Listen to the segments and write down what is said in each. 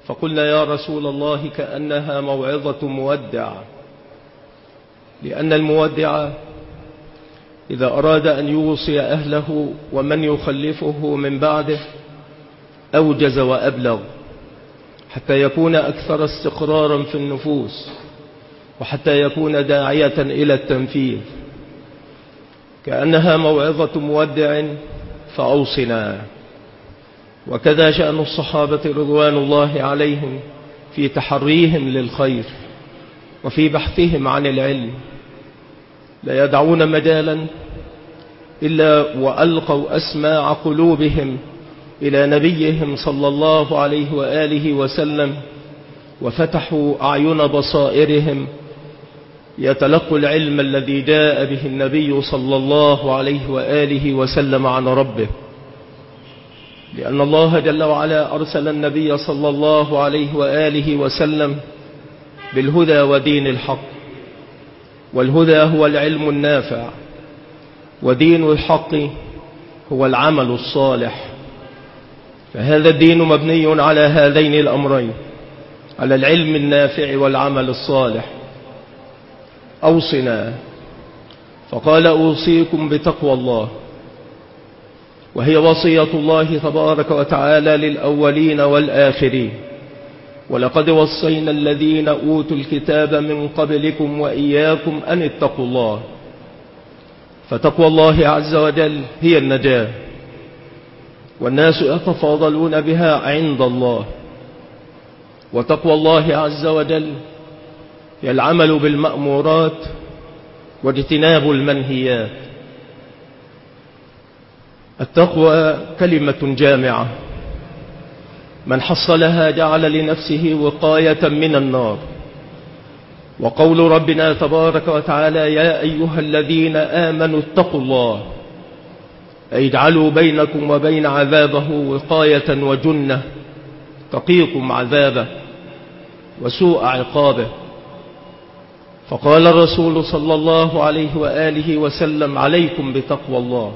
فقلنا يا رسول الله كأنها موعظة مودع، لأن المودع إذا أراد أن يوصي أهله ومن يخلفه من بعده أوجز وأبلغ حتى يكون أكثر استقرارا في النفوس، وحتى يكون داعية إلى التنفيذ. كأنها موعظة مودع فأوصنا. وكذا شأن الصحابة رضوان الله عليهم في تحريهم للخير وفي بحثهم عن العلم، لا يدعون مجالا إلا وألقوا أسماع قلوبهم إلى نبيهم صلى الله عليه وآله وسلم، وفتحوا أعين بصائرهم يتلقوا العلم الذي جاء به النبي صلى الله عليه وآله وسلم عن ربه، لأن الله جل وعلا أرسل النبي صلى الله عليه وآله وسلم بالهدى ودين الحق، والهدى هو العلم النافع، ودين الحق هو العمل الصالح. فهذا الدين مبني على هذين الأمرين، على العلم النافع والعمل الصالح. أوصنا، فقال أوصيكم بتقوى الله، وهي وصية الله تبارك وتعالى للأولين والآخرين. ولقد وصينا الذين أوتوا الكتاب من قبلكم وإياكم أن اتقوا الله. فتقوى الله عز وجل هي النجاة، والناس يتفاضلون بها عند الله. وتقوى الله عز وجل هي العمل بالمأمورات واجتناب المنهيات. التقوى كلمة جامعة، من حصلها جعل لنفسه وقاية من النار. وقول ربنا تبارك وتعالى يا أيها الذين آمنوا اتقوا الله، أي اجعلوا بينكم وبين عذابه وقاية وجنة تقيكم عذابه وسوء عقابه. فقال الرسول صلى الله عليه وآله وسلم عليكم بتقوى الله.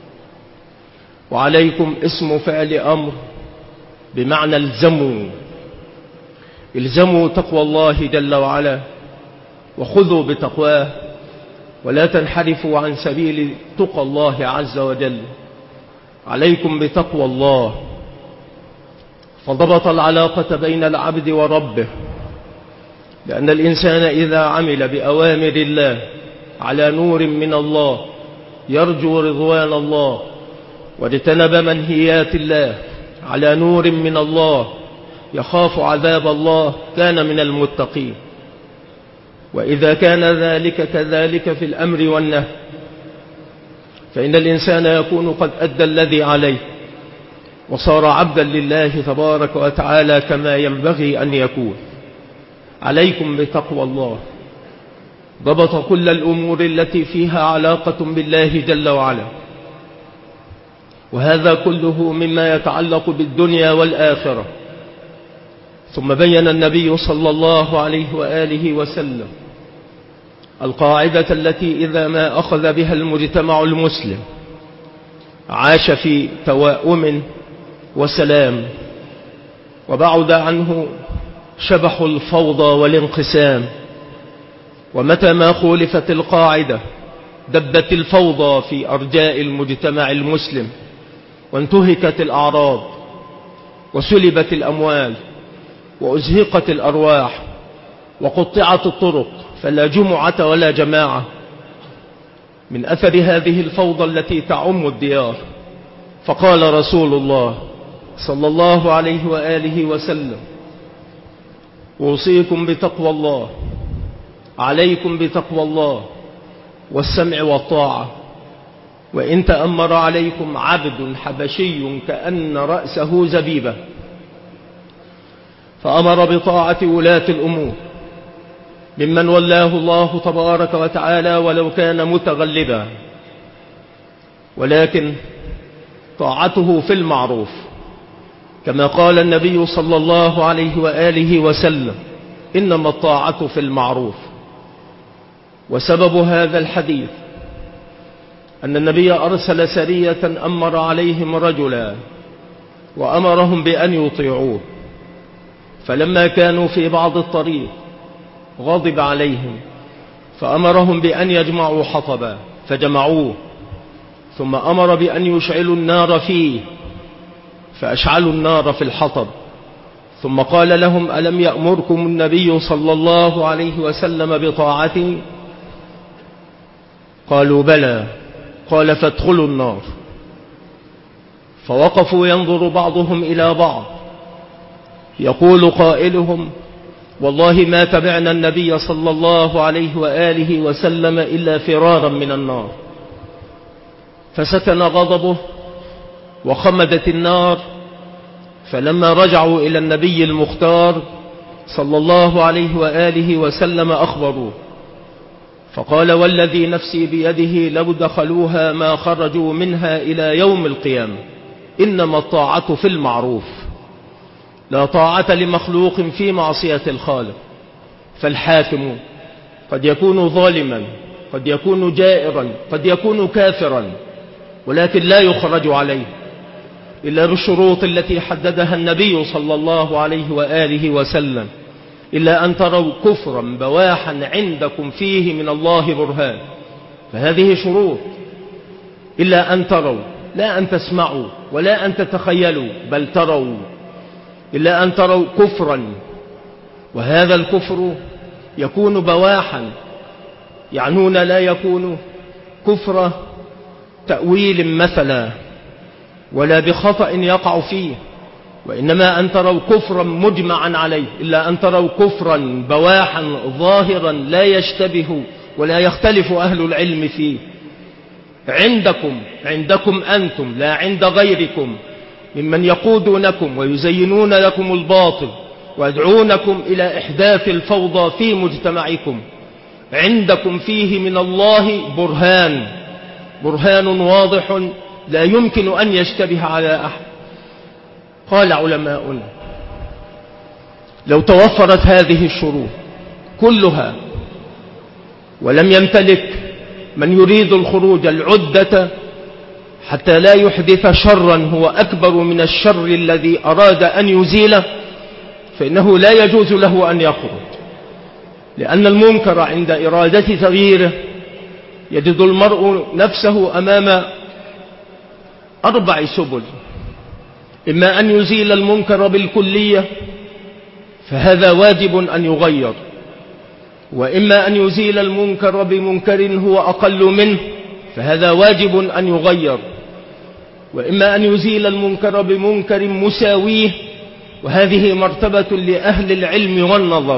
وعليكم اسم فعل أمر بمعنى الزموا تقوى الله جل وعلا، وخذوا بتقواه، ولا تنحرفوا عن سبيل تقى الله عز وجل. عليكم بتقوى الله. فضبط العلاقة بين العبد وربه، لأن الإنسان إذا عمل بأوامر الله على نور من الله يرجو رضوان الله، واجتنب منهيات الله على نور من الله يخاف عذاب الله، كان من المتقين. وإذا كان ذلك كذلك في الأمر والنهي، فإن الإنسان يكون قد أدى الذي عليه وصار عبدا لله تبارك وتعالى كما ينبغي أن يكون. عليكم بتقوى الله. ضبط كل الأمور التي فيها علاقة بالله جل وعلا، وهذا كله مما يتعلق بالدنيا والآخرة. ثم بين النبي صلى الله عليه وآله وسلم القاعدة التي إذا ما أخذ بها المجتمع المسلم عاش في توائم وسلام، وبعد عنه شبح الفوضى والانقسام. ومتى ما خولفت القاعدة دبت الفوضى في أرجاء المجتمع المسلم، وانتهكت الأعراض، وسلبت الأموال، وأزهقت الأرواح، وقطعت الطرق، فلا جمعة ولا جماعة، من أثر هذه الفوضى التي تعم الديار. فقال رسول الله صلى الله عليه وآله وسلم أوصيكم بتقوى الله، عليكم بتقوى الله والسمع والطاعة. وإن تأمر عليكم عبد حبشي كأن رأسه زبيبة، فأمر بطاعة ولاة الأمور ممن ولاه الله تبارك وتعالى ولو كان متغلبا، ولكن طاعته في المعروف، كما قال النبي صلى الله عليه وآله وسلم إنما الطاعة في المعروف. وسبب هذا الحديث أن النبي أرسل سرية أمر عليهم رجلا وأمرهم بأن يطيعوه، فلما كانوا في بعض الطريق غضب عليهم فأمرهم بأن يجمعوا حطبا فجمعوه، ثم أمر بأن يشعلوا النار فيه فأشعلوا النار في الحطب، ثم قال لهم: ألم يأمركم النبي صلى الله عليه وسلم بطاعته؟ قالوا: بلى. قال: فادخلوا النار. فوقفوا ينظر بعضهم إلى بعض، يقول قائلهم: والله ما تبعنا النبي صلى الله عليه وآله وسلم إلا فرارا من النار. فسكن غضبه وخمدت النار، فلما رجعوا إلى النبي المختار صلى الله عليه وآله وسلم أخبروه، فقال: والذي نفسي بيده لو دخلوها ما خرجوا منها إلى يوم القيامة، إنما الطاعة في المعروف، لا طاعة لمخلوق في معصية الخالق. فالحاكم قد يكون ظالما، قد يكون جائرا، قد يكون كافرا، ولكن لا يخرج عليه إلا بالشروط التي حددها النبي صلى الله عليه وآله وسلم: إلا أن تروا كفرا بواحا عندكم فيه من الله برهان. فهذه شروط، إلا أن تروا، لا أن تسمعوا ولا أن تتخيلوا، بل تروا. إلا أن تروا كفرا، وهذا الكفر يكون بواحا، يعنون لا يكون كفر تأويل مثلا ولا بخطأ يقع فيه، وإنما أن تروا كفرا مجمعا عليه. إلا أن تروا كفرا بواحا ظاهرا لا يشتبه ولا يختلف أهل العلم فيه، عندكم أنتم، لا عند غيركم ممن يقودونكم ويزينون لكم الباطل ويدعونكم إلى إحداث الفوضى في مجتمعكم. عندكم فيه من الله برهان واضح لا يمكن أن يشتبه على أحد. قال علماؤنا: لو توفرت هذه الشروط كلها ولم يمتلك من يريد الخروج العدة حتى لا يحدث شرا هو أكبر من الشر الذي أراد أن يزيله، فإنه لا يجوز له أن يخرج، لأن المنكر عند إرادة تغييره يجد المرء نفسه أمام 4 سبل: إما أن يزيل المنكر بالكلية فهذا واجب أن يغير، وإما أن يزيل المنكر بمنكر هو أقل منه فهذا واجب أن يغير، وإما أن يزيل المنكر بمنكر مساويه، وهذه مرتبة لأهل العلم والنظر،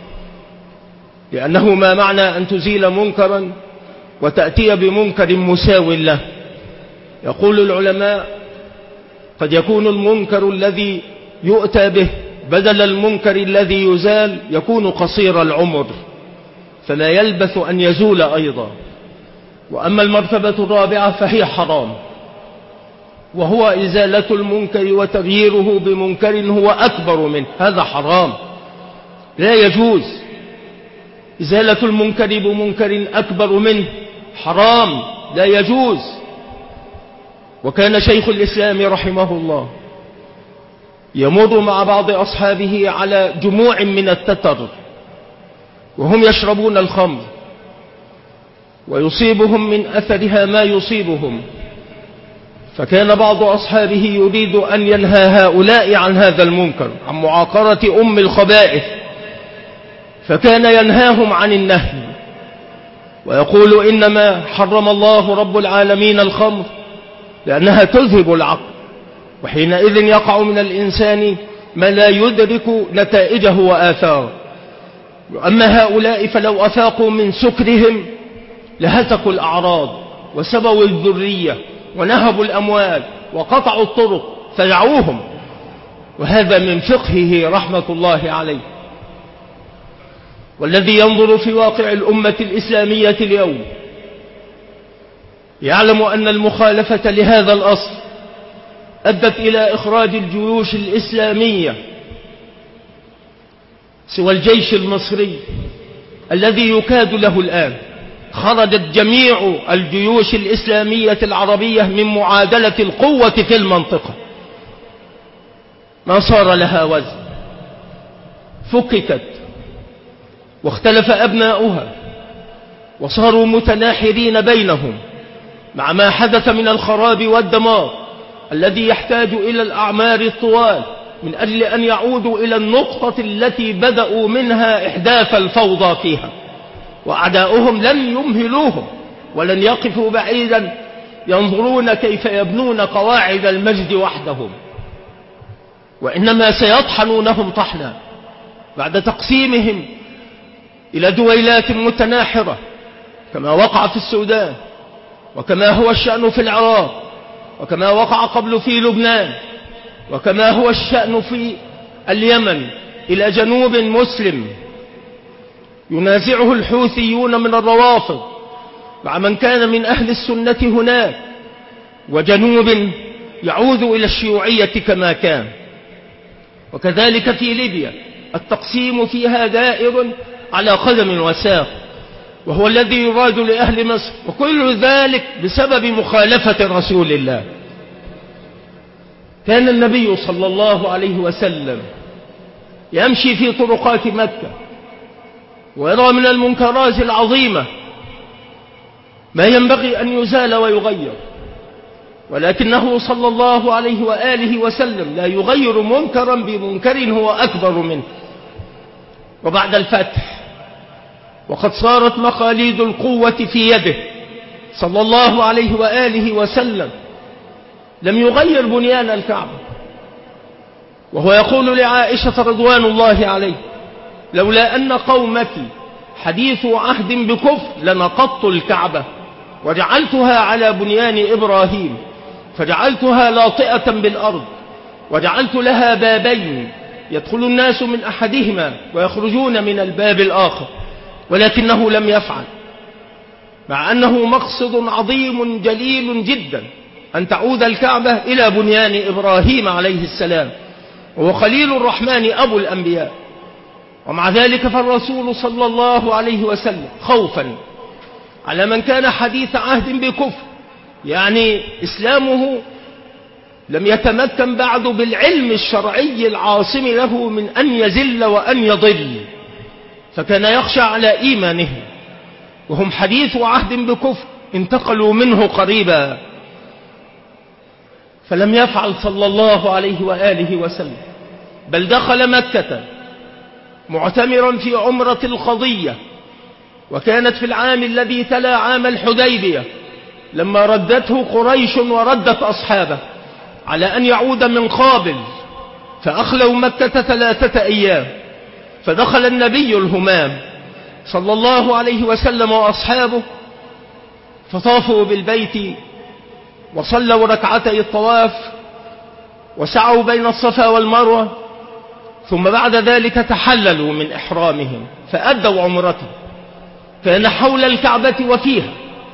لأنه ما معنى أن تزيل منكرا وتأتي بمنكر مساو له؟ يقول العلماء: قد يكون المنكر الذي يؤتى به بدل المنكر الذي يزال يكون قصير العمر فلا يلبث أن يزول أيضا. وأما المرتبة الرابعة فهي حرام، وهو إزالة المنكر وتغييره بمنكر هو أكبر منه، هذا حرام لا يجوز. إزالة المنكر بمنكر أكبر منه حرام لا يجوز. وكان شيخ الإسلام رحمه الله يمر مع بعض أصحابه على جموع من التتر وهم يشربون الخمر ويصيبهم من أثرها ما يصيبهم، فكان بعض أصحابه يريد أن ينهى هؤلاء عن هذا المنكر، عن معاقرة أم الخبائث، فكان ينهاهم عن النهي ويقول: إنما حرم الله رب العالمين الخمر لأنها تذهب العقل، وحينئذ يقع من الإنسان ما لا يدرك نتائجه وآثاره. وأما هؤلاء فلو أفاقوا من سكرهم لهتكوا الأعراض وسبوا الذرية ونهبوا الأموال وقطعوا الطرق فدعوهم، وهذا من فقهه رحمة الله عليه. والذي ينظر في واقع الأمة الإسلامية اليوم يعلم أن المخالفة لهذا الأصل أدت إلى إخراج الجيوش الإسلامية سوى الجيش المصري الذي يكاد له الآن. خرجت جميع الجيوش الإسلامية العربية من معادلة القوة في المنطقة، ما صار لها وزن فككت واختلف أبناؤها وصاروا متناحرين بينهم، مع ما حدث من الخراب والدمار الذي يحتاج إلى الأعمار الطوال من أجل أن يعودوا إلى النقطة التي بدأوا منها إحداث الفوضى فيها. وأعداؤهم لن يمهلوهم ولن يقفوا بعيدا ينظرون كيف يبنون قواعد المجد وحدهم، وإنما سيطحنونهم طحنا بعد تقسيمهم إلى دويلات متناحرة، كما وقع في السودان، وكما هو الشأن في العراق، وكما وقع قبل في لبنان، وكما هو الشأن في اليمن إلى جنوب مسلم ينازعه الحوثيون من الروافض مع من كان من أهل السنة هناك، وجنوب يعود إلى الشيوعية كما كان. وكذلك في ليبيا التقسيم فيها دائر على قدم وساق، وهو الذي يراد لأهل مصر، وكل ذلك بسبب مخالفة رسول الله. كان النبي صلى الله عليه وسلم يمشي في طرقات مكة ويرى من المنكرات العظيمة ما ينبغي أن يزال ويغير، ولكنه صلى الله عليه وآله وسلم لا يغير منكرا بمنكر هو أكبر منه. وبعد الفتح وقد صارت مخاليد القوة في يده صلى الله عليه وآله وسلم لم يغير بنيان الكعبة، وهو يقول لعائشة رضوان الله عليه: لولا أن قومك حديث عهد بكفر لنقضت الكعبة وجعلتها على بنيان إبراهيم، فجعلتها لاطئة بالأرض، وجعلت لها بابين يدخل الناس من أحدهما ويخرجون من الباب الآخر، ولكنه لم يفعل، مع أنه مقصد عظيم جليل جدا أن تعود الكعبة إلى بنيان إبراهيم عليه السلام، وهو خليل الرحمن أبو الأنبياء. ومع ذلك فالرسول صلى الله عليه وسلم خوفا على من كان حديث عهد بكفر، يعني إسلامه لم يتمكن بعد بالعلم الشرعي العاصم له من أن يزل وأن يضل، فكان يخشى على إيمانهم، وهم حديث عهد بكفر انتقلوا منه قريبا، فلم يفعل صلى الله عليه وآله وسلم، بل دخل مكة معتمرا في عمرة القضية، وكانت في العام الذي تلا عام الحديبية، لما ردته قريش وردت أصحابه على أن يعود من قابل، فأخلوا مكة 3 أيام، فدخل النبي الهمام صلى الله عليه وسلم وأصحابه فطافوا بالبيت وصلوا ركعتي الطواف وسعوا بين الصفا والمروة، ثم بعد ذلك تحللوا من إحرامهم فأدوا عمرتهم. كان حول الكعبة وفيها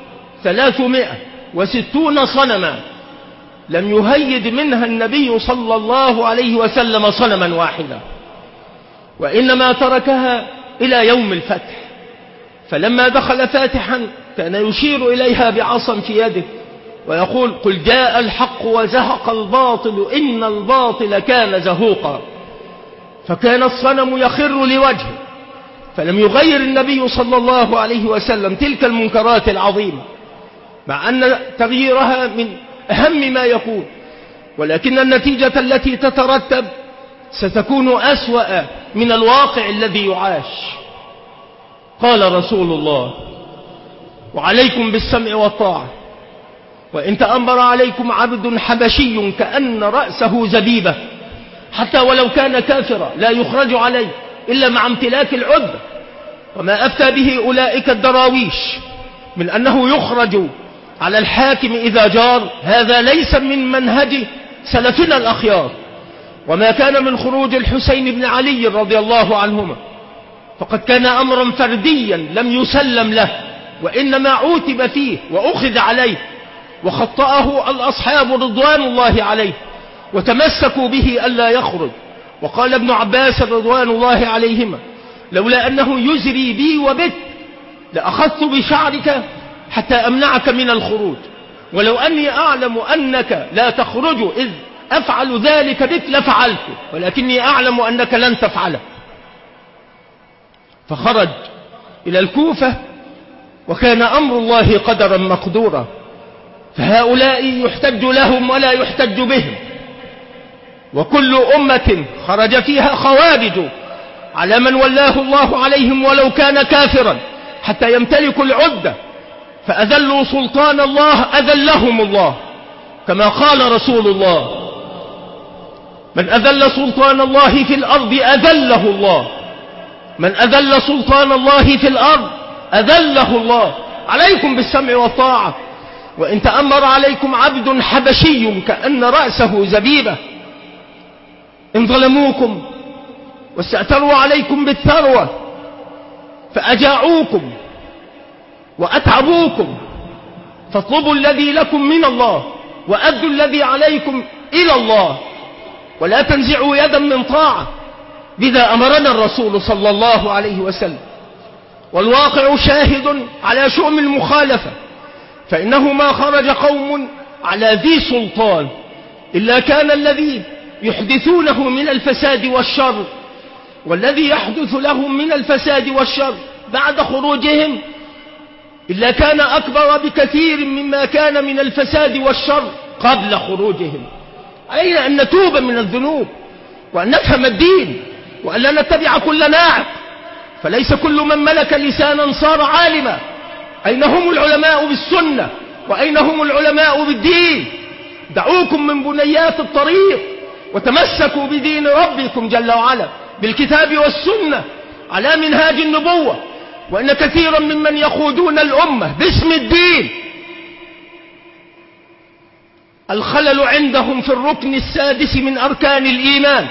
360 صنما لم يهيد منها النبي صلى الله عليه وسلم صنما واحدا، وإنما تركها إلى يوم الفتح. فلما دخل فاتحا كان يشير إليها بعصا في يده ويقول: قل جاء الحق وزهق الباطل إن الباطل كان زهوقا. فكان الصنم يخر لوجهه، فلم يغير النبي صلى الله عليه وسلم تلك المنكرات العظيمة، مع أن تغييرها من أهم ما يكون، ولكن النتيجة التي تترتب ستكون أسوأ من الواقع الذي يعاش. قال رسول الله: وعليكم بالسمع والطاعة، وإن تأمر عليكم عبد حبشي كأن رأسه زبيبة، حتى ولو كان كافرا لا يخرج عليه إلا مع امتلاك العدة. وما أفتى به أولئك الدراويش من أنه يخرج على الحاكم إذا جار، هذا ليس من منهج سلفنا الأخيار. وما كان من خروج الحسين بن علي رضي الله عنهما فقد كان أمرا فرديا لم يسلم له، وإنما عوتب فيه وأخذ عليه، وخطأه الأصحاب رضوان الله عليه وتمسكوا به ألا يخرج. وقال ابن عباس رضوان الله عليهما: لولا أنه يزري بي وبك لأخذت بشعرك حتى أمنعك من الخروج، ولو أني أعلم أنك لا تخرج إذ أفعل ذلك بك لفعلته، ولكني أعلم أنك لن تفعله. فخرج إلى الكوفة، وكان أمر الله قدرا مقدورا، فهؤلاء يحتج لهم ولا يحتج بهم، وكل أمة خرج فيها خوارج على من ولاه الله عليهم ولو كان كافرا حتى يمتلكوا العدة، فأذلوا سلطان الله أذلهم الله، كما قال رسول الله: من أذل سلطان الله في الأرض أذله الله، من أذل سلطان الله في الأرض أذله الله. عليكم بالسمع والطاعة، وإن تأمر عليكم عبد حبشي كأن رأسه زبيبة، إن ظلموكم واستأثروا عليكم بالثروة فأجاعوكم وأتعبوكم، فاطلبوا الذي لكم من الله وأدوا الذي عليكم إلى الله، ولا تنزعوا يدا من طاعة. بذا أمرنا الرسول صلى الله عليه وسلم. والواقع شاهد على شؤم المخالفة، فإنه ما خرج قوم على ذي سلطان إلا كان الذي يحدثونه من الفساد والشر، والذي يحدث لهم من الفساد والشر بعد خروجهم إلا كان أكبر بكثير مما كان من الفساد والشر قبل خروجهم. علينا أن نتوب من الذنوب، وأن نفهم الدين، وأن لا نتبع كل ناعق، فليس كل من ملك لسانا صار عالما. أين هم العلماء بالسنة؟ وأين هم العلماء بالدين؟ دعوكم من بنيات الطريق وتمسكوا بدين ربكم جل وعلا بالكتاب والسنة على منهاج النبوة. وإن كثيرا ممن يخوضون الأمة باسم الدين الخلل عندهم في الركن السادس من أركان الإيمان،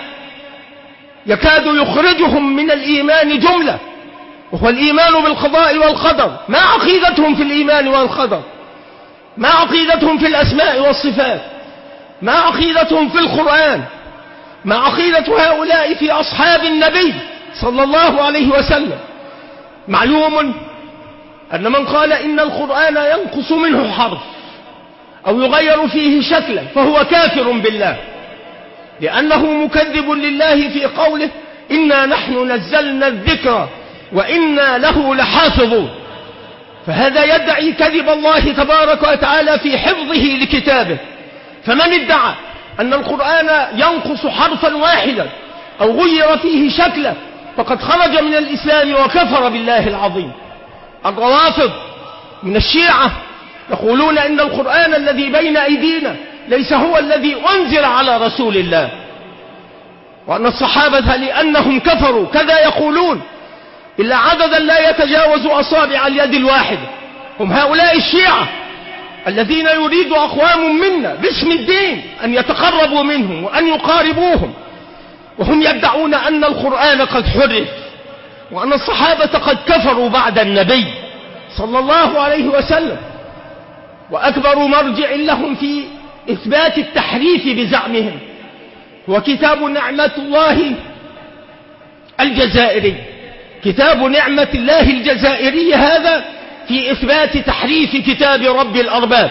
يكاد يخرجهم من الإيمان جملة، وهو الإيمان بالقضاء والقدر. ما عقيدتهم في الإيمان والقدر؟ ما عقيدتهم في الأسماء والصفات؟ ما عقيدتهم في القرآن؟ ما عقيدة هؤلاء في أصحاب النبي صلى الله عليه وسلم؟ معلوم أن من قال إن القرآن ينقص منه حرف أو يغير فيه شكلا فهو كافر بالله، لأنه مكذب لله في قوله: إنا نحن نزلنا الذكر وإنا له لحافظون. فهذا يدعي كذب الله تبارك وتعالى في حفظه لكتابه. فمن ادعى أن القرآن ينقص حرفا واحدا أو غير فيه شكلا فقد خرج من الإسلام وكفر بالله العظيم. الروافض من الشيعة يقولون إن القرآن الذي بين أيدينا ليس هو الذي أنزل على رسول الله، وأن الصحابة لأنهم كفروا كذا يقولون إلا عددا لا يتجاوز أصابع اليد الواحدة. هم هؤلاء الشيعة الذين يريد أقوام منا باسم الدين أن يتقربوا منهم وأن يقاربوهم، وهم يدعون أن القرآن قد حرف، وأن الصحابة قد كفروا بعد النبي صلى الله عليه وسلم. وأكبر مرجع لهم في إثبات التحريف بزعمهم هو كتاب نعمة الله الجزائري. كتاب نعمة الله الجزائري هذا في إثبات تحريف كتاب رب الأرباب.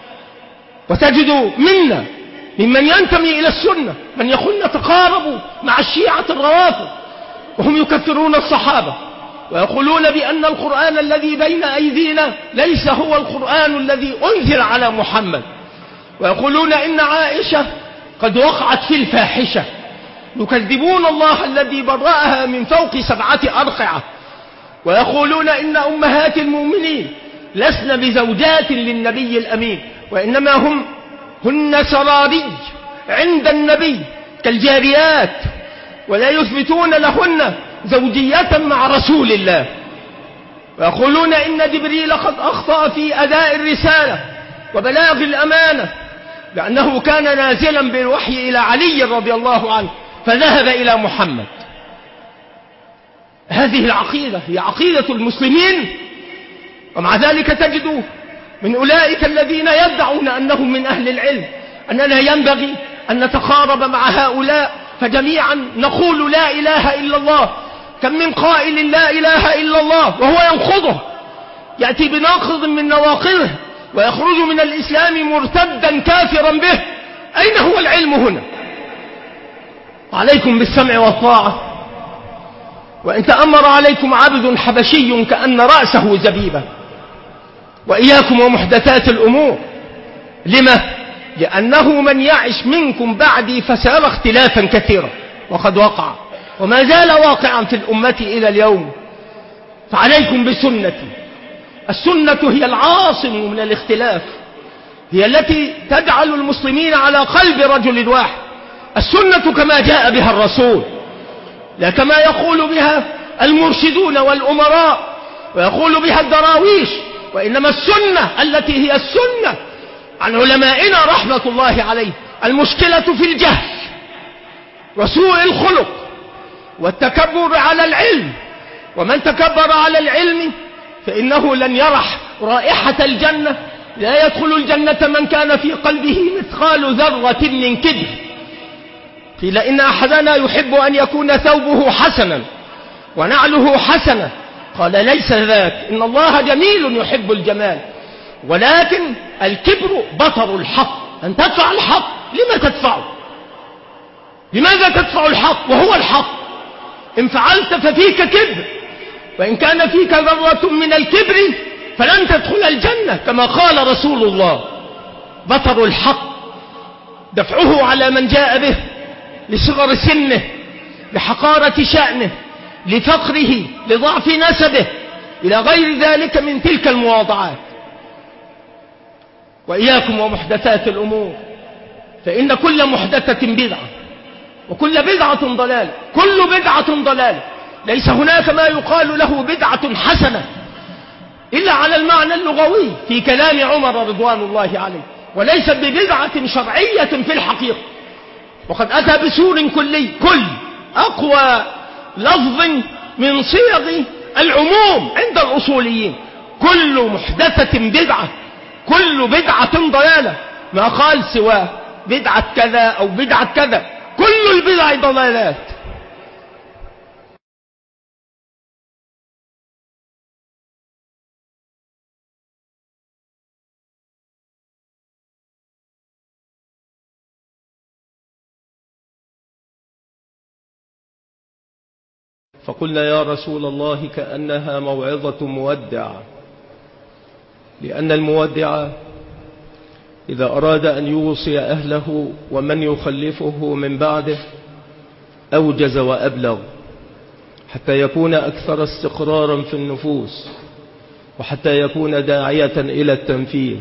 وتجد منا ممن ينتمي إلى السنة من يقول نتقارب مع الشيعة الروافض، وهم يكفرون الصحابة ويقولون بأن القرآن الذي بين أيدينا ليس هو القرآن الذي أنزل على محمد، ويقولون إن عائشة قد وقعت في الفاحشة. يكذبون الله الذي برأها من فوق 7 أرقعة، ويقولون إن أمهات المؤمنين لسن بزوجات للنبي الأمين، وإنما هن سراري عند النبي كالجاريات، ولا يثبتون لهن زوجية مع رسول الله. ويقولون إن جبريل قد أخطأ في أداء الرسالة وبلاغ الأمانة، لأنه كان نازلا بالوحي إلى علي رضي الله عنه فذهب إلى محمد. هذه العقيدة هي عقيدة المسلمين، ومع ذلك تجد من أولئك الذين يدعون أنهم من أهل العلم أننا ينبغي أن نتقارب مع هؤلاء فجميعا نقول لا إله إلا الله. كم من قائل لا إله إلا الله وهو ينقضه، يأتي بناقض من نواقضه ويخرج من الإسلام مرتدا كافرا به. أين هو العلم هنا؟ عليكم بالسمع والطاعة، وإن تأمر عليكم عبد حبشي كأن رأسه زبيبة. وإياكم ومحدثات الأمور. لما؟ لأنه من يعش منكم بعدي فسيرى اختلافا كثيرا، وقد وقع وما زال واقعا في الأمة إلى اليوم. فعليكم بسنتي. السنة هي العاصم من الاختلاف، هي التي تجعل المسلمين على قلب رجل واحد. السنة كما جاء بها الرسول، لا كما يقول بها المرشدون والأمراء ويقول بها الدراويش، وإنما السنة التي هي السنة عن علمائنا رحمة الله عليه. المشكلة في الجهل وسوء الخلق والتكبر على العلم، ومن تكبر على العلم فإنه لن يرح رائحة الجنة. لا يدخل الجنة من كان في قلبه مثقال ذرة من كبر. قيل إن أحدنا يحب أن يكون ثوبه حسنا ونعله حسنة، قال ليس ذاك، إن الله جميل يحب الجمال، ولكن الكبر بطر الحق. أن تدفع الحق، لما تدفعه؟ لماذا تدفع الحق وهو الحق؟ إن فعلت ففيك كبر، وإن كان فيك ذرة من الكبر فلن تدخل الجنة كما قال رسول الله. بطر الحق دفعه على من جاء به لصغر سنه، لحقارة شأنه، لفقره، لضعف نسبه، إلى غير ذلك من تلك المواضعات. وإياكم ومحدثات الأمور، فإن كل محدثة بدعة وكل بدعة ضلالة. كل بدعة ضلالة. ليس هناك ما يقال له بدعة حسنة إلا على المعنى اللغوي في كلام عمر رضوان الله عليه، وليست ببدعة شرعية في الحقيقة. وقد أتى بسور كلي، كل أقوى لفظ من صيغ العموم عند الأصوليين. كل محدثة بدعة، كل بدعة ضلالة، ما قال سوى بدعة كذا أو بدعة كذا. كل البدع ضلالات. فقلنا يا رسول الله كأنها موعظة مودع، لأن المودع إذا أراد أن يوصي أهله ومن يخلفه من بعده أوجز وأبلغ، حتى يكون أكثر استقرارا في النفوس، وحتى يكون داعية إلى التنفيذ.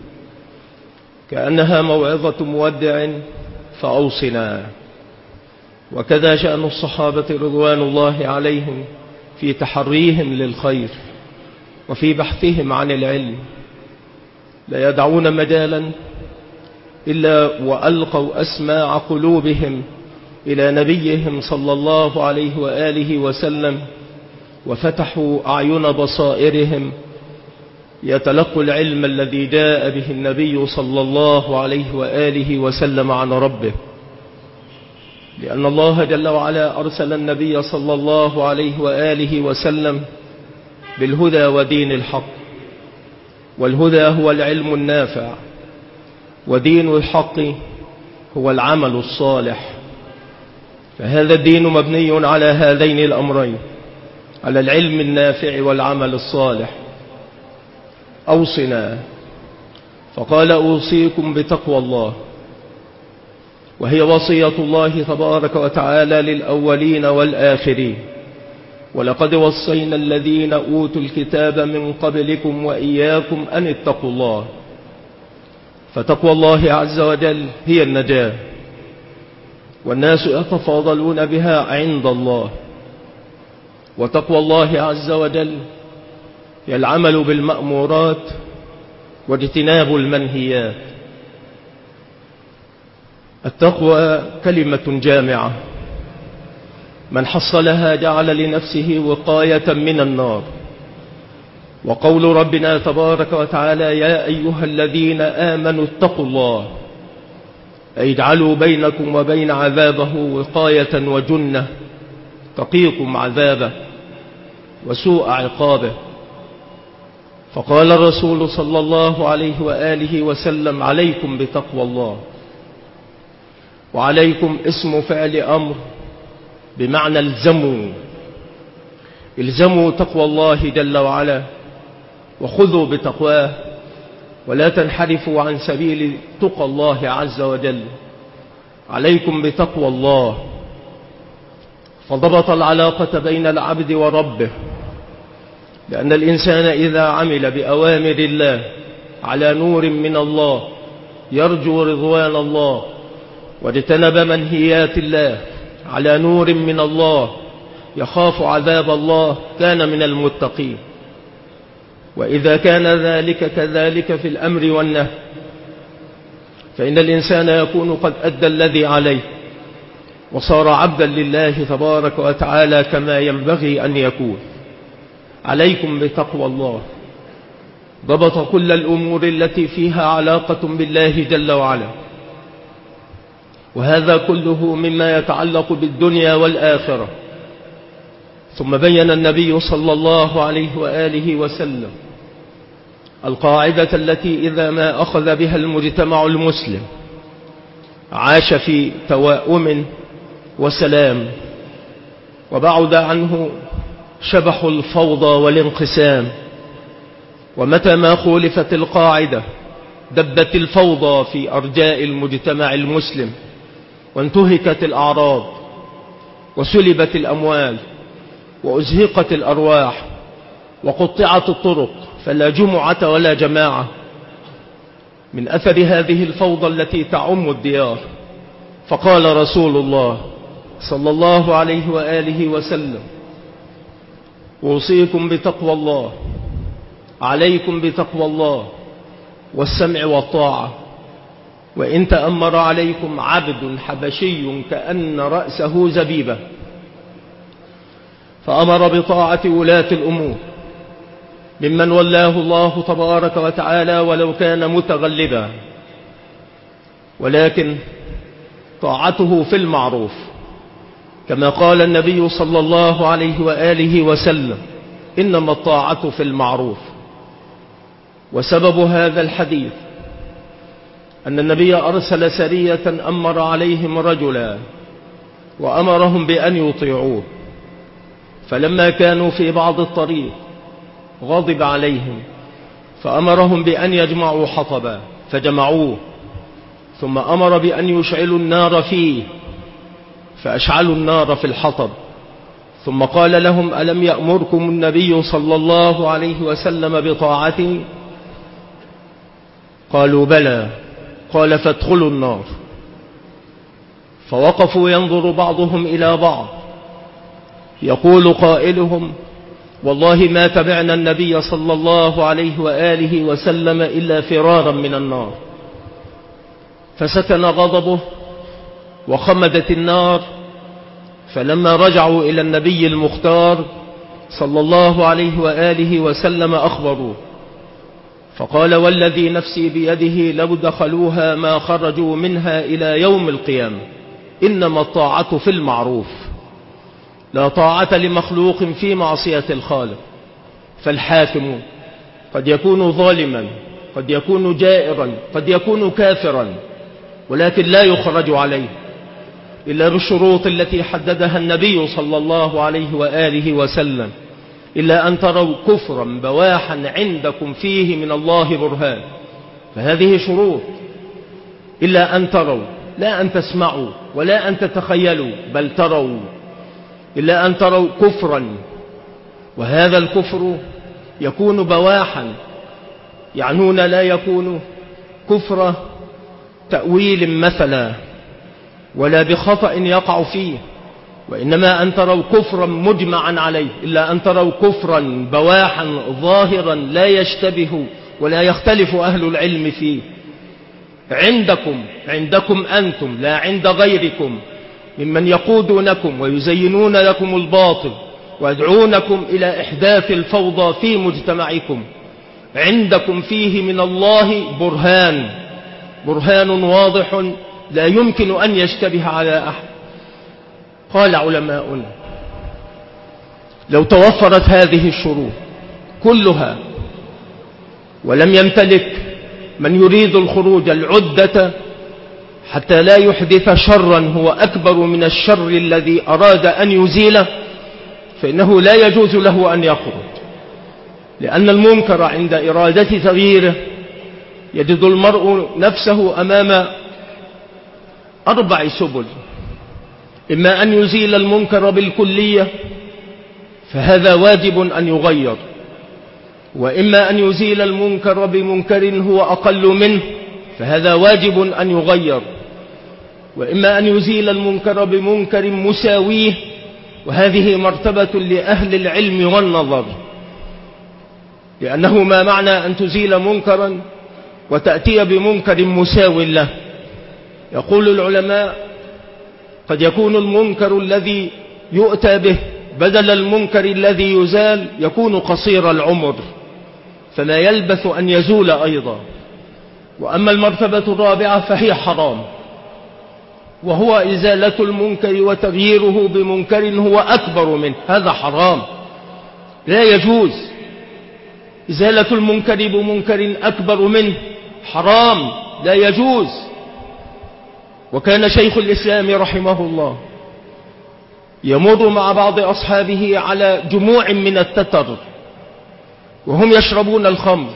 كأنها موعظة مودع فأوصنا. وكذا شأن الصحابة رضوان الله عليهم في تحريهم للخير وفي بحثهم عن العلم. لا يدعون مجالا إلا وألقوا أسماع قلوبهم إلى نبيهم صلى الله عليه وآله وسلم، وفتحوا أعين بصائرهم يتلقوا العلم الذي جاء به النبي صلى الله عليه وآله وسلم عن ربه. لأن الله جل وعلا أرسل النبي صلى الله عليه وآله وسلم بالهدى ودين الحق، والهدى هو العلم النافع، ودين الحق هو العمل الصالح. فهذا الدين مبني على هذين الأمرين، على العلم النافع والعمل الصالح. أوصنا، فقال أوصيكم بتقوى الله، وهي وصية الله تبارك وتعالى للأولين والآخرين. ولقد وصينا الذين أوتوا الكتاب من قبلكم وإياكم أن اتقوا الله. فتقوى الله عز وجل هي النجاة، والناس يتفاضلون بها عند الله. وتقوى الله عز وجل هي العمل بالمأمورات واجتناب المنهيات. التقوى كلمة جامعة، من حصلها جعل لنفسه وقاية من النار. وقول ربنا تبارك وتعالى يا أيها الذين آمنوا اتقوا الله، أي اجعلوا بينكم وبين عذابه وقاية وجنة تقيكم عذابه وسوء عقابه. فقال الرسول صلى الله عليه وآله وسلم عليكم بتقوى الله. وعليكم اسم فعل أمر بمعنى الزموا، الزموا تقوى الله جل وعلا وخذوا بتقواه، ولا تنحرفوا عن سبيل تقى الله عز وجل. عليكم بتقوى الله. فضبط العلاقة بين العبد وربه، لأن الإنسان إذا عمل بأوامر الله على نور من الله يرجو رضوان الله، واجتنب منهيات الله على نور من الله يخاف عذاب الله، كان من المتقين. وإذا كان ذلك كذلك في الأمر والنهي، فإن الإنسان يكون قد أدى الذي عليه وصار عبدا لله تبارك وتعالى كما ينبغي أن يكون. عليكم بتقوى الله. ضبط كل الأمور التي فيها علاقة بالله جل وعلا، وهذا كله مما يتعلق بالدنيا والآخرة. ثم بين النبي صلى الله عليه وآله وسلم القاعدة التي إذا ما أخذ بها المجتمع المسلم عاش في توائم وسلام، وبعد عنه شبح الفوضى والانقسام. ومتى ما خولفت القاعدة دبت الفوضى في أرجاء المجتمع المسلم، وانتهكت الأعراض، وسلبت الأموال، وأزهقت الأرواح، وقطعت الطرق، فلا جمعة ولا جماعة. من أثر هذه الفوضى التي تعم الديار، فقال رسول الله صلى الله عليه وآله وسلم: أوصيكم بتقوى الله، عليكم بتقوى الله والسمع والطاعة، وإن تأمر عليكم عبد حبشي كأن رأسه زبيبة. فأمر بطاعة ولاة الأمور ممن ولاه الله تبارك وتعالى ولو كان متغلبا، ولكن طاعته في المعروف، كما قال النبي صلى الله عليه وآله وسلم: إنما الطاعة في المعروف. وسبب هذا الحديث أن النبي أرسل سرية أمر عليهم رجلا وأمرهم بأن يطيعوه، فلما كانوا في بعض الطريق غضب عليهم فأمرهم بأن يجمعوا حطبا، فجمعوه، ثم أمر بأن يشعلوا النار فيه، فأشعلوا النار في الحطب، ثم قال لهم: ألم يأمركم النبي صلى الله عليه وسلم بطاعتي؟ قالوا: بلى. قال: فادخلوا النار. فوقفوا ينظر بعضهم إلى بعض، يقول قائلهم: والله ما تبعنا النبي صلى الله عليه وآله وسلم إلا فرارا من النار. فسكن غضبه وخمدت النار. فلما رجعوا إلى النبي المختار صلى الله عليه وآله وسلم أخبروه، فقال: والذي نفسي بيده لو دخلوها ما خرجوا منها إلى يوم القيامة. إنما الطاعة في المعروف، لا طاعة لمخلوق في معصية الخالق. فالحاكم قد يكون ظالما، قد يكون جائرا، قد يكون كافرا، ولكن لا يخرج عليه إلا بالشروط التي حددها النبي صلى الله عليه وآله وسلم: إلا أن تروا كفرا بواحا عندكم فيه من الله برهان. فهذه شروط: إلا أن تروا، لا أن تسمعوا ولا أن تتخيلوا، بل تروا. إلا أن تروا كفرا، وهذا الكفر يكون بواحا، يعنون لا يكون كفر تأويل مثلا ولا بخطأ يقع فيه، وإنما أن تروا كفرا مجمعا عليه. إلا أن تروا كفرا بواحا ظاهرا لا يشتبه ولا يختلف أهل العلم فيه، عندكم أنتم، لا عند غيركم ممن يقودونكم ويزينون لكم الباطل ويدعونكم إلى إحداث الفوضى في مجتمعكم. عندكم فيه من الله برهان واضح لا يمكن أن يشتبه على أحد. قال علماؤنا: لو توفرت هذه الشروط كلها ولم يمتلك من يريد الخروج العدة حتى لا يحدث شرا هو أكبر من الشر الذي أراد أن يزيله، فإنه لا يجوز له أن يخرج، لأن المنكر عند إرادة تغييره يجد المرء نفسه أمام 4 سبل: إما أن يزيل المنكر بالكلية فهذا واجب أن يغير، وإما أن يزيل المنكر بمنكر هو أقل منه فهذا واجب أن يغير، وإما أن يزيل المنكر بمنكر مساويه، وهذه مرتبة لأهل العلم والنظر، لأنه ما معنى أن تزيل منكرا وتأتي بمنكر مساو له؟ يقول العلماء: قد يكون المنكر الذي يؤتى به بدل المنكر الذي يزال يكون قصير العمر فلا يلبث أن يزول أيضا. وأما المرتبة الرابعة فهي حرام، وهو إزالة المنكر وتغييره بمنكر هو أكبر منه، هذا حرام لا يجوز. إزالة المنكر بمنكر أكبر منه حرام لا يجوز. وكان شيخ الإسلام رحمه الله يمر مع بعض أصحابه على جموع من التتر وهم يشربون الخمر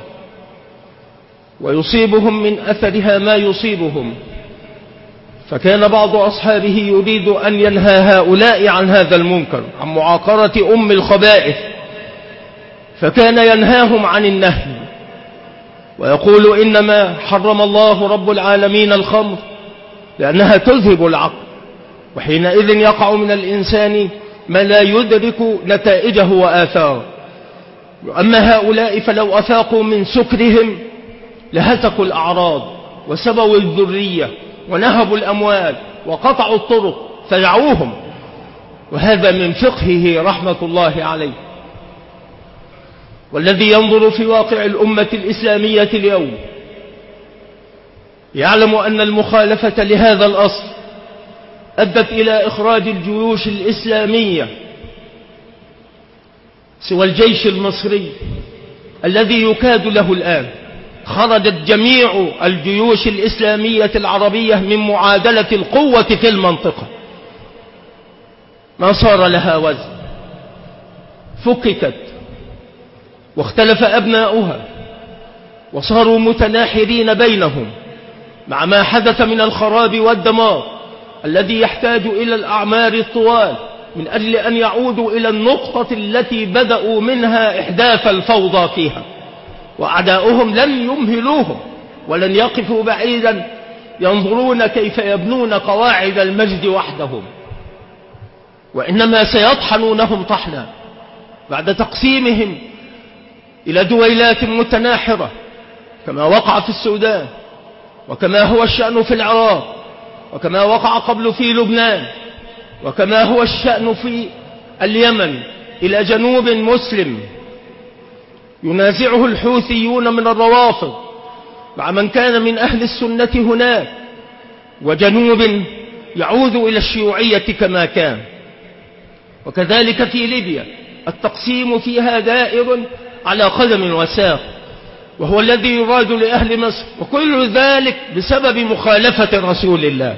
ويصيبهم من أثرها ما يصيبهم، فكان بعض أصحابه يريد أن ينهى هؤلاء عن هذا المنكر، عن معاقرة أم الخبائث، فكان ينهاهم عن النهي ويقول: إنما حرم الله رب العالمين الخمر لأنها تذهب العقل، وحينئذ يقع من الإنسان ما لا يدرك نتائجه وآثاره. أما هؤلاء فلو أفاقوا من سكرهم لهتكوا الأعراض وسبوا الذرية ونهبوا الأموال وقطعوا الطرق فدعوهم، وهذا من فقهه رحمة الله عليه. والذي ينظر في واقع الأمة الإسلامية اليوم يعلم أن المخالفة لهذا الأصل أدت إلى إخراج الجيوش الإسلامية سوى الجيش المصري الذي يكاد له الآن. خرجت جميع الجيوش الإسلامية العربية من معادلة القوة في المنطقة، ما صار لها وزن، فككت واختلف أبناؤها وصاروا متناحرين بينهم، مع ما حدث من الخراب والدمار الذي يحتاج إلى الأعمار الطوال من أجل أن يعودوا إلى النقطة التي بدأوا منها إحداث الفوضى فيها. وأعداؤهم لن يمهلوهم ولن يقفوا بعيدا ينظرون كيف يبنون قواعد المجد وحدهم، وإنما سيطحنونهم طحنا بعد تقسيمهم إلى دويلات متناحرة كما وقع في السودان، وكما هو الشأن في العراق، وكما وقع قبل في لبنان، وكما هو الشأن في اليمن إلى جنوب مسلم ينازعه الحوثيون من الروافض مع من كان من أهل السنة هناك، وجنوب يعود إلى الشيوعية كما كان. وكذلك في ليبيا التقسيم فيها دائر على قدم وساق، وهو الذي يراد لأهل مصر، وكل ذلك بسبب مخالفة رسول الله.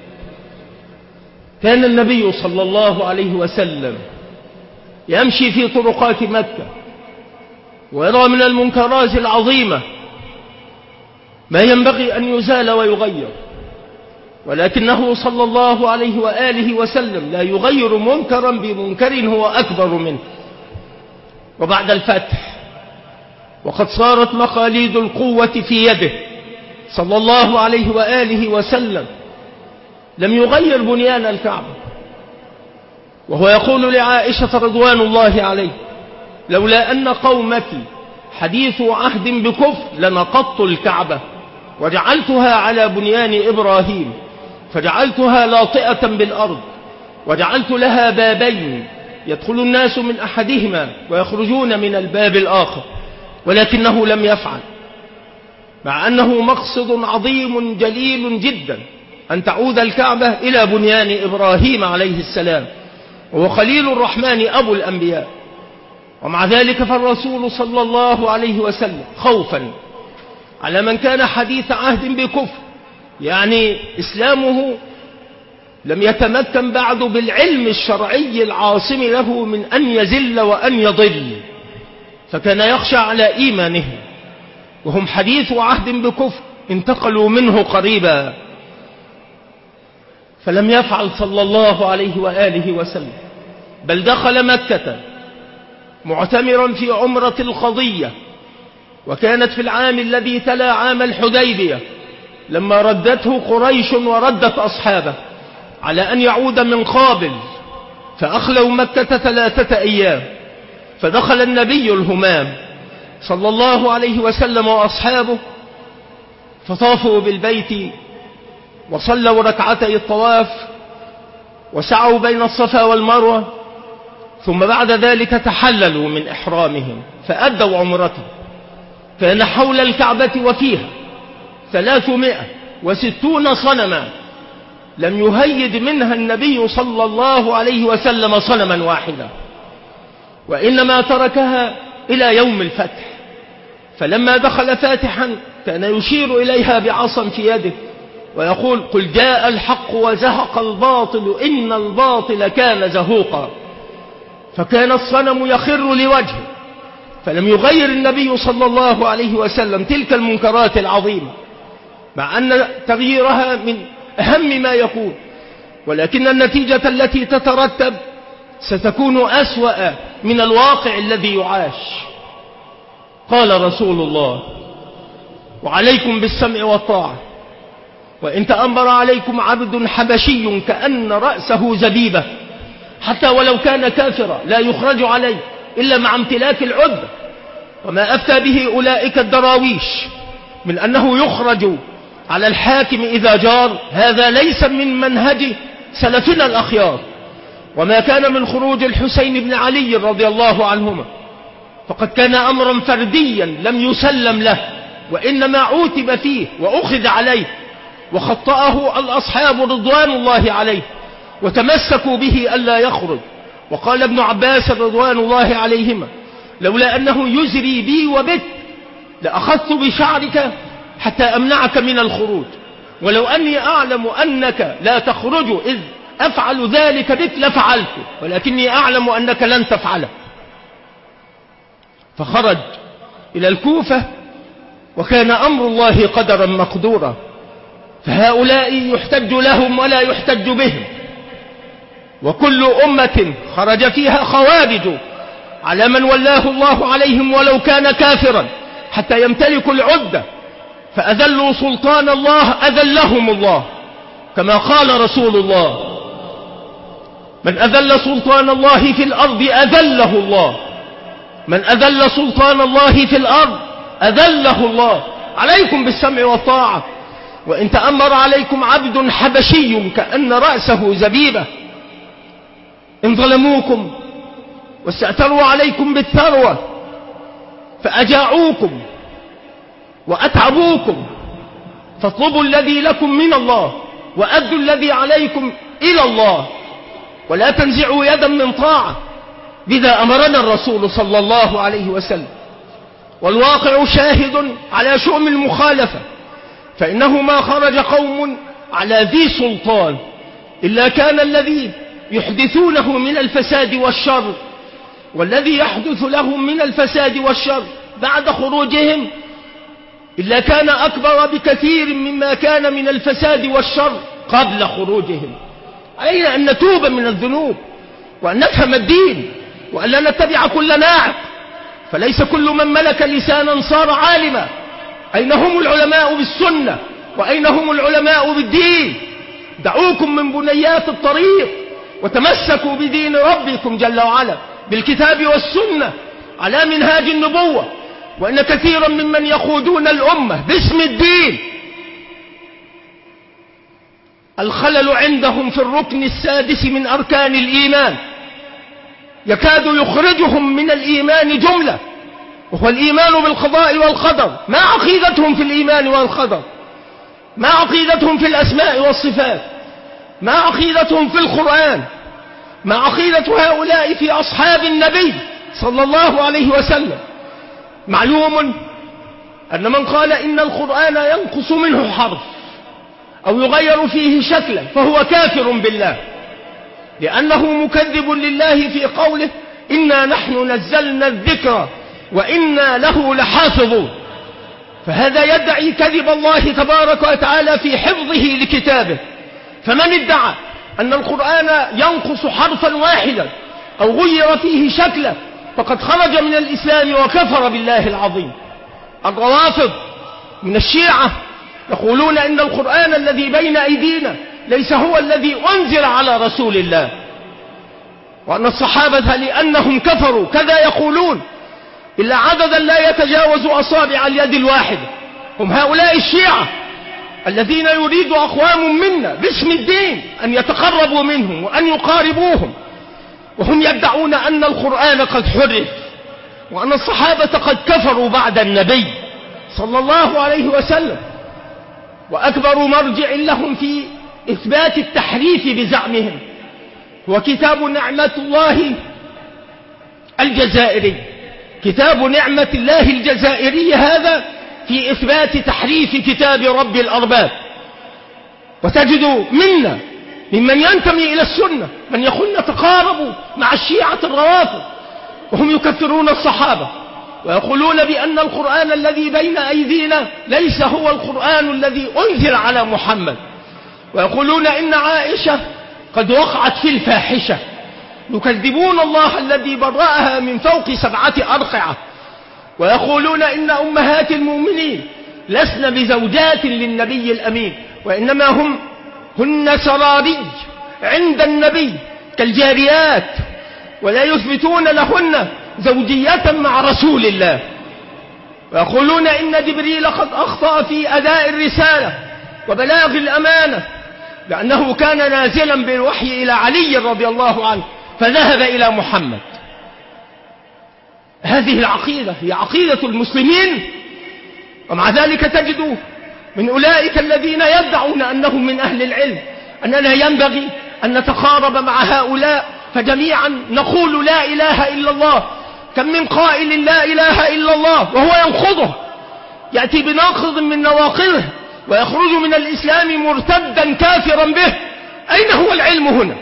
كان النبي صلى الله عليه وسلم يمشي في طرقات مكة ويرى من المنكرات العظيمة ما ينبغي أن يزال ويغير، ولكنه صلى الله عليه وآله وسلم لا يغير منكرا بمنكر هو أكبر منه. وبعد الفتح وقد صارت مخاليد القوة في يده صلى الله عليه وآله وسلم لم يغير بنيان الكعبة، وهو يقول لعائشة رضوان الله عليه: لولا أن قومك حديث عهد بكفر لنقضت الكعبة وجعلتها على بنيان إبراهيم، فجعلتها لاطئة بالأرض، وجعلت لها بابين يدخل الناس من أحدهما ويخرجون من الباب الآخر، ولكنه لم يفعل، مع أنه مقصد عظيم جليل جدا أن تعود الكعبة إلى بنيان إبراهيم عليه السلام، وهو خليل الرحمن أبو الأنبياء. ومع ذلك فالرسول صلى الله عليه وسلم خوفا على من كان حديث عهد بكفر، يعني إسلامه لم يتمكن بعد بالعلم الشرعي العاصم له من أن يزل وأن يضل، فكان يخشى على إيمانهم، وهم حديث عهد بكفر انتقلوا منه قريبا. فلم يفعل صلى الله عليه وآله وسلم، بل دخل مكة معتمرا في عمرة القضية، وكانت في العام الذي تلا عام الحديبية، لما ردته قريش وردت أصحابه على أن يعود من قابل، فأخلوا مكة 3 أيام. فدخل النبي الهمام صلى الله عليه وسلم وأصحابه، فطافوا بالبيت وصلوا ركعتي الطواف وسعوا بين الصفا والمروة، ثم بعد ذلك تحللوا من إحرامهم فأدوا عمرته. كان حول الكعبة وفيها 360 صنما، لم يهيد منها النبي صلى الله عليه وسلم صنما واحدا، وإنما تركها إلى يوم الفتح. فلما دخل فاتحا كان يشير إليها بعصا في يده ويقول: قل جاء الحق وزهق الباطل إن الباطل كان زهوقا. فكان الصنم يخر لوجهه، فلم يغير النبي صلى الله عليه وسلم تلك المنكرات العظيمة، مع أن تغييرها من أهم ما يكون، ولكن النتيجة التي تترتب ستكون أسوأ من الواقع الذي يعاش. قال رسول الله: وعليكم بالسمع والطاعة، وإن تأمر عليكم عبد حبشي كأن رأسه زبيبة، حتى ولو كان كافرا لا يخرج عليه إلا مع امتلاك العدة. وما أفتى به أولئك الدراويش من أنه يخرج على الحاكم إذا جار، هذا ليس من منهج سلفنا الأخيار. وما كان من خروج الحسين بن علي رضي الله عنهما فقد كان أمرا فرديا لم يسلم له، وإنما عوتب فيه وأخذ عليه، وخطأه الأصحاب رضوان الله عليه وتمسكوا به ألا يخرج. وقال ابن عباس رضوان الله عليهما: لولا أنه يزري بي وبك لأخذت بشعرك حتى أمنعك من الخروج، ولو أني أعلم أنك لا تخرج إذ أفعل ذلك بك لفعلته، ولكني أعلم أنك لن تفعله. فخرج إلى الكوفة، وكان أمر الله قدرا مقدورا. فهؤلاء يحتج لهم ولا يحتج بهم، وكل أمة خرج فيها خوارج على من ولاه الله عليهم ولو كان كافرا حتى يمتلكوا العدة، فأذلوا سلطان الله أذلهم الله، كما قال رسول الله: من أذل سلطان الله في الأرض أذله الله، من أذل سلطان الله في الأرض أذله الله. عليكم بالسمع والطاعة، وإن تأمر عليكم عبد حبشي كأن رأسه زبيبة. إن ظلموكم واستأثروا عليكم بالثروة فأجاعوكم وأتعبوكم، فاطلبوا الذي لكم من الله وأدوا الذي عليكم إلى الله، ولا تنزعوا يدا من طاعة. بذا أمرنا الرسول صلى الله عليه وسلم. والواقع شاهد على شؤم المخالفة، فإنه ما خرج قوم على ذي سلطان إلا كان الذي يحدثونه من الفساد والشر، والذي يحدث لهم من الفساد والشر بعد خروجهم إلا كان أكبر بكثير مما كان من الفساد والشر قبل خروجهم. علينا أن نتوب من الذنوب، وأن نفهم الدين، وأن لا نتبع كل ناعق. فليس كل من ملك لسانا صار عالما. أين هم العلماء بالسنة؟ وأين هم العلماء بالدين؟ دعوكم من بنيات الطريق وتمسكوا بدين ربكم جل وعلا بالكتاب والسنة على منهاج النبوة. وإن كثيرا ممن يخوضون الأمة باسم الدين الخلل عندهم في الركن السادس من أركان الإيمان، يكاد يخرجهم من الإيمان جملة، وهو الإيمان بالقضاء والقدر. ما عقيدتهم في الإيمان والقدر؟ ما عقيدتهم في الأسماء والصفات؟ ما عقيدتهم في القرآن؟ ما عقيدة هؤلاء في أصحاب النبي صلى الله عليه وسلم؟ معلوم أن من قال إن القرآن ينقص منه حرف أو يغير فيه شكلا فهو كافر بالله، لأنه مكذب لله في قوله إنا نحن نزلنا الذكر وإنا له لحافظون. فهذا يدعي كذب الله تبارك وتعالى في حفظه لكتابه. فمن ادعى أن القرآن ينقص حرفا واحدا أو غير فيه شكلا فقد خرج من الإسلام وكفر بالله العظيم. الروافض من الشيعة يقولون إن القرآن الذي بين أيدينا ليس هو الذي أنزل على رسول الله، وأن الصحابة لأنهم كفروا كذا يقولون إلا عددا لا يتجاوز أصابع اليد الواحدة. هم هؤلاء الشيعة الذين يريد أقوام منا باسم الدين أن يتقربوا منهم وأن يقاربوهم، وهم يدعون أن القرآن قد حرف وأن الصحابة قد كفروا بعد النبي صلى الله عليه وسلم. وأكبر مرجع لهم في إثبات التحريف بزعمهم هو كتاب نعمة الله الجزائري. كتاب نعمة الله الجزائري هذا في إثبات تحريف كتاب رب الأرباب. وتجد منا ممن ينتمي إلى السنة من يقول نتقارب مع الشيعة الروافض وهم يكفرون الصحابة ويقولون بأن القرآن الذي بين أيدينا ليس هو القرآن الذي أنزل على محمد، ويقولون إن عائشة قد وقعت في الفاحشة. يكذبون الله الذي برأها من فوق 7 أرقعة، ويقولون إن أمهات المؤمنين لسن بزوجات للنبي الأمين، وإنما هن سراري عند النبي كالجاريات، ولا يثبتون لهن زوجية مع رسول الله. ويقولون إن جبريل قد أخطأ في أداء الرسالة وبلاغ الأمانة، لأنه كان نازلا بالوحي إلى علي رضي الله عنه فذهب إلى محمد. هذه العقيدة هي عقيدة المسلمين، ومع ذلك تجد من أولئك الذين يدعون أنهم من أهل العلم أننا ينبغي أن نتقارب مع هؤلاء فجميعا نقول لا إله إلا الله. كم من قائل لا إله إلا الله وهو ينقضه، يأتي بناقض من نواقضه ويخرج من الإسلام مرتدا كافرا به. أين هو العلم هنا؟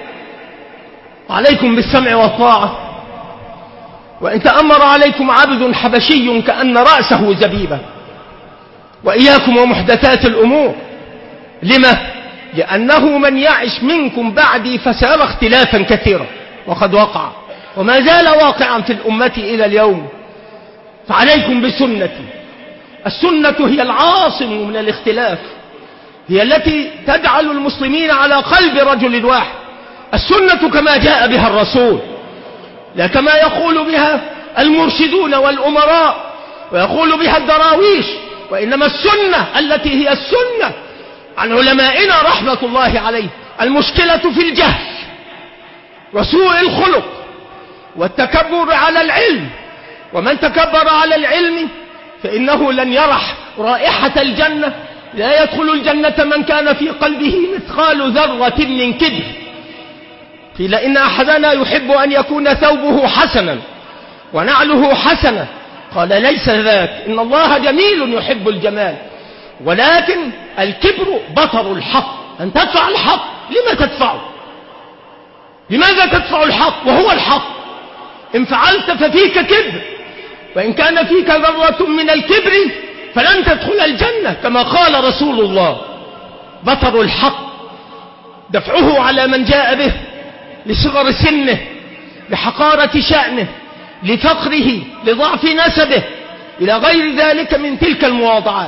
عليكم بالسمع والطاعة، وإن تأمر عليكم عبد حبشي كأن رأسه زبيبة. وإياكم ومحدثات الأمور. لما؟ لأنه من يعش منكم بعدي فسيرى اختلافا كثيرا، وقد وقع وما زال واقعا في الأمة إلى اليوم. فعليكم بسنتي. السنة هي العاصم من الاختلاف، هي التي تجعل المسلمين على قلب رجل واحد. السنة كما جاء بها الرسول، لا كما يقول بها المرشدون والأمراء ويقول بها الدراويش، وإنما السنة التي هي السنة عن علمائنا رحمة الله عليه. المشكلة في الجهل وسوء الخلق والتكبر على العلم، ومن تكبر على العلم فإنه لن يرح رائحة الجنة. لا يدخل الجنة من كان في قلبه مثقال ذرة من كبر. قيل إن أحدنا يحب أن يكون ثوبه حسنا ونعله حسنا، قال ليس ذاك، إن الله جميل يحب الجمال، ولكن الكبر بطر الحق. أن تدفع الحق، لما تدفعه؟ لماذا تدفع الحق وهو الحق؟ إن فعلت ففيك كبر، وإن كان فيك ذرة من الكبر فلن تدخل الجنة كما قال رسول الله. بطر الحق دفعه على من جاء به لصغر سنه، لحقارة شأنه، لفقره، لضعف نسبه، إلى غير ذلك من تلك المواضعات.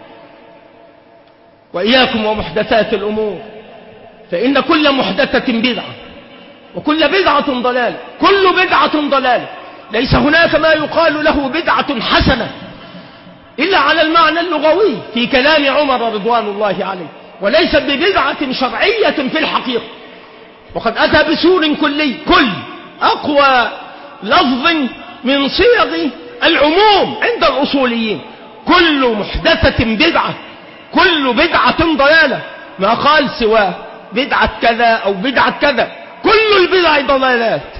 وإياكم ومحدثات الأمور، فإن كل محدثة بدعة وكل بدعة ضلالة. كل بدعة ضلالة. ليس هناك ما يقال له بدعة حسنة إلا على المعنى اللغوي في كلام عمر رضوان الله عليه، وليست ببدعة شرعية في الحقيقة. وقد أتى بسور كلي، كل أقوى لفظ من صيغ العموم عند الأصوليين. كل محدثة بدعة، كل بدعة ضلالة، ما قال سوى بدعة كذا أو بدعة كذا. كل البدع ضلالات.